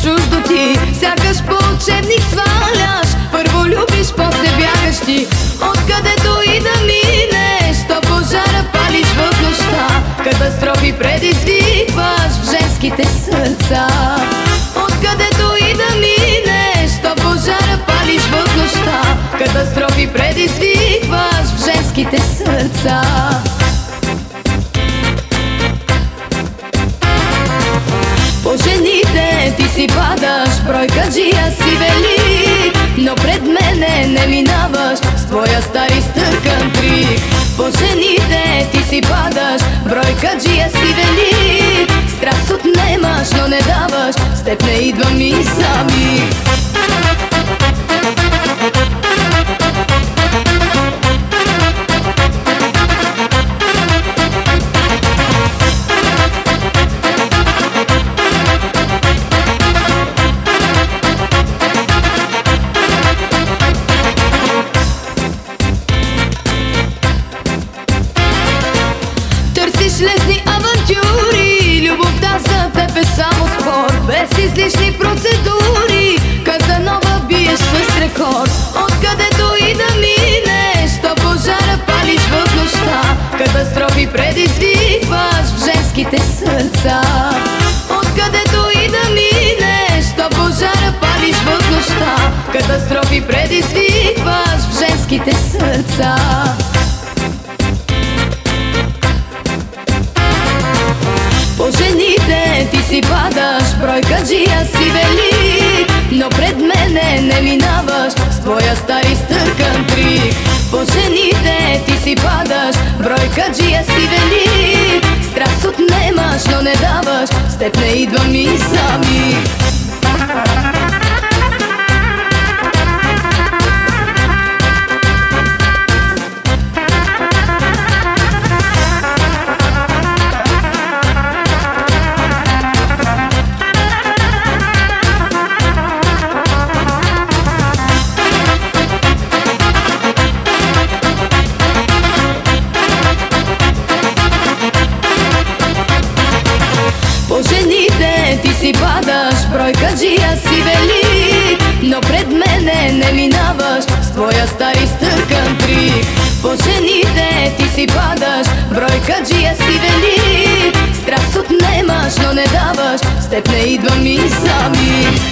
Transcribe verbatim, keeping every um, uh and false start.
чуждо ти. Сякаш по учебник сваляш, първо любиш, после бягаш ти. Откъдето и да минеш, сто пожара палиш в нощта. Катастрофи предизвикваш в женските сърца. Откъдето и да минеш, сто пожара палиш в нощта. Катастрофи предизвикваш в женските сърца. По жените ти си падаш, бройкаджия си велик, но пред мене не минаваш с твоя стар изтъркан трик. По жените ти си падаш, бройкаджия си велик, страст отнемаш, но не даваш, с теб не идвам и сами. Търсиш лесни авантюри, любовта за теб е само спор, без излишни процедури. Казанова биеш с рекорд. Откъдето и да минеш, сто пожара палиш в нощта. Катастрофи предизвикваш в женските сърца. Откъдето и да минеш, сто пожара палиш в нощта. Катастрофи предизвикваш в женските сърца. По жените ти си падаш, бройкаджия си велик, но пред мене не минаваш с твоя стар изтъркан трик. По жените ти си падаш, бройкаджия си велик, страст отнемаш, но не даваш, с теб не идвам и сами. По жените ти си падаш, бройкаджия си велик, но пред мене не минаваш с твоя стар изтъркан трик. По жените ти си падаш, бройкаджия си велик, страст отнемаш, но не даваш, с теб не идвам и сами.